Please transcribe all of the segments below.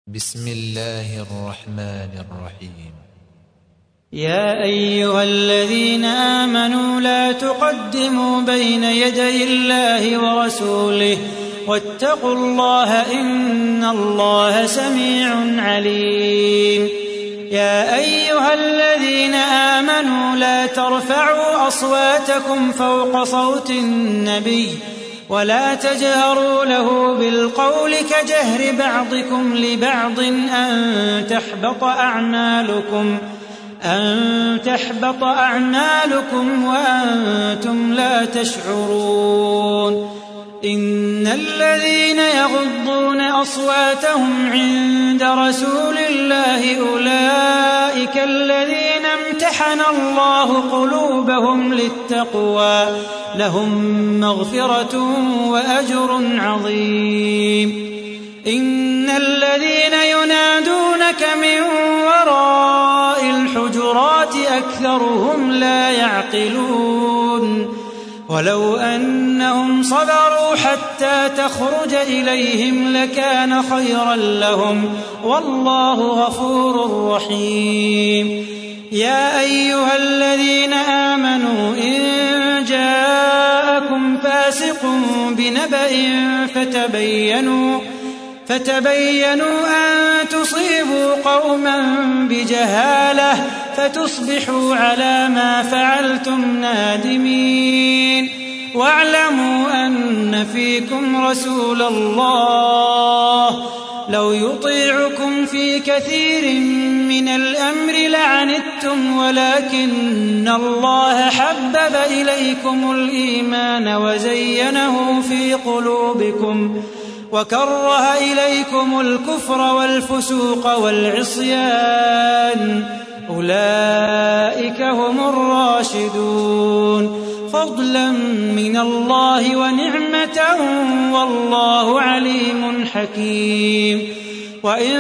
بسم الله الرحمن الرحيم. يا أيها الذين آمنوا لا تقدموا بين يدي الله ورسوله واتقوا الله إن الله سميع عليم. يا أيها الذين آمنوا لا ترفعوا أصواتكم فوق صوت النبي ولا تجهروا له بالقول كجهر بعضكم لبعض أن تحبط أعمالكم وأنتم لا تشعرون. إن الذين يغضون أصواتهم عند رسول الله أولئك الذين امتحن الله قلوبهم للتقوى لهم مغفرة وأجر عظيم. إن الذين ينادونك من وراء الحجرات أكثرهم لا يعقلون. ولو أنهم صبروا حتى تخرج إليهم لكان خيرا لهم والله غفور رحيم. يا أيها الذين آمنوا إن جاءكم فاسق بنبأ فتبينوا أن تصيبوا قوما بجهالة فتصبحوا على ما فعلتم نادمين. واعلموا أن فيكم رسول الله لو يطيعكم في كثير من الأمر لعنتم ولكن الله حبب إليكم الإيمان وزينه في قلوبكم وكره إليكم الكفر والفسوق والعصيان أولئك هم الراشدون فضلا من الله ونعمة والله عليم حكيم. وإن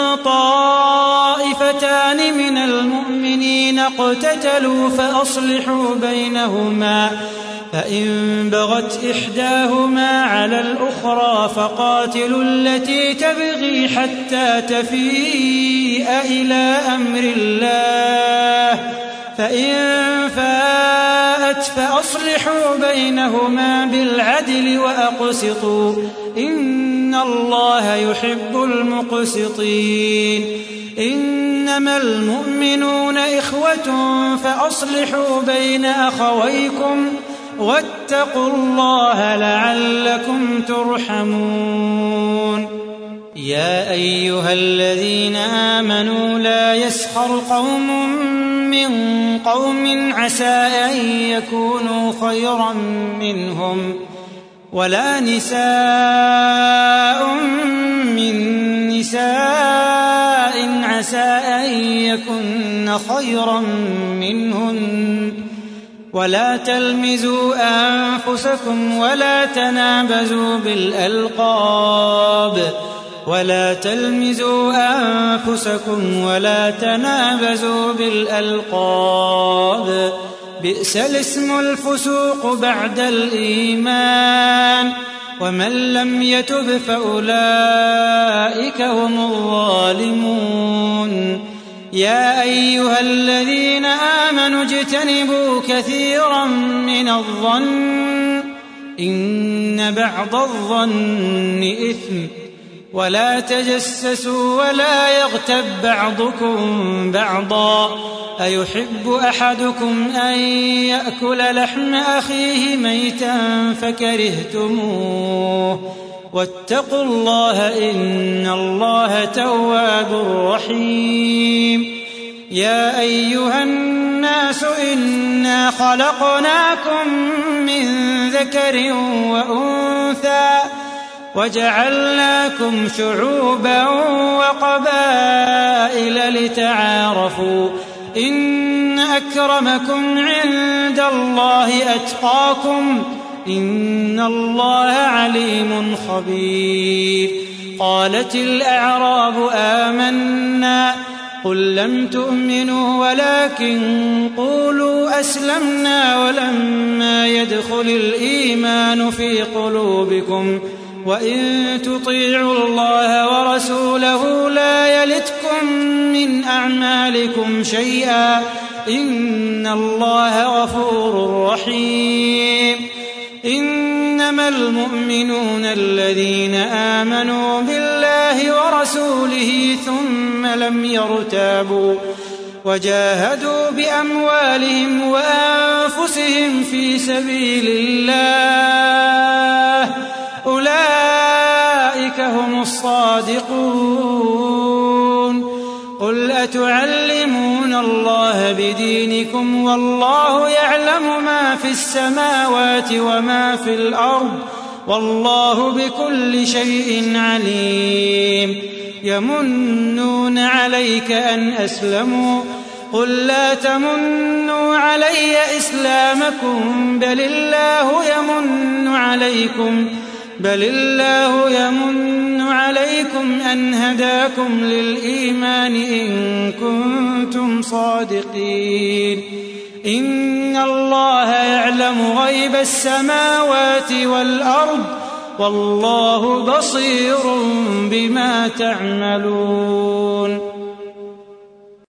طائفتان من المؤمنين اقتتلوا فأصلحوا بينهما فإن بغت إحداهما على الأخرى فقاتلوا التي تبغي حتى تفيء إلى أمر الله فإن فاءت فأصلحوا بينهما بالعدل وأقسطوا إن الله يحب المقسطين. إنما المؤمنون إخوة فأصلحوا بين أخويكم واتقوا الله لعلكم ترحمون. يا أيها الذين آمنوا لا يسخر قوم من قوم عسى أن يكونوا خيرا منهم ولا نساء من نساء عسى أن يكن خيرا منهن ولا تلمزوا أنفسكم ولا تنابزوا بالألقاب بئس الاسم الفسوق بعد الإيمان ومن لم يتب فأولئك هم الظالمون. يا أيها الذين آمنوا اجتنبوا كثيرا من الظن إن بعض الظن إثم ولا تجسسوا ولا يغتب بعضكم بعضا أيحب أحدكم أن يأكل لحم أخيه ميتا فكرهتموه واتقوا الله إن الله تواب رحيم. يا أيها الناس إنا خلقناكم من ذكر وأنثى وجعلناكم شعوبا وقبائل لتعارفوا إن أكرمكم عند الله أتقاكم إن الله عليم خبير. قالت الأعراب آمنا قل لم تؤمنوا ولكن قولوا أسلمنا ولما يدخل الإيمان في قلوبكم وإن تطيعوا الله ورسوله لا يلتكم من أعمالكم شيئا إن الله غفور رحيم إنما المؤمنون الذين آمنوا بالله ورسوله ثم لم يرتابوا وجاهدوا بأموالهم وأنفسهم في سبيل الله أولئك هم الصادقون قل أتعلمون الله بدينكم والله يعلم ما في السماوات وما في الأرض والله بكل شيء عليم يمنون عليك أن أسلموا قل لا تمنوا علي إسلامكم بل الله يمن عليكم أن هداكم للإيمان إن كنتم صادقين إن الله يعلم غيب السماوات والأرض والله بصير بما تعملون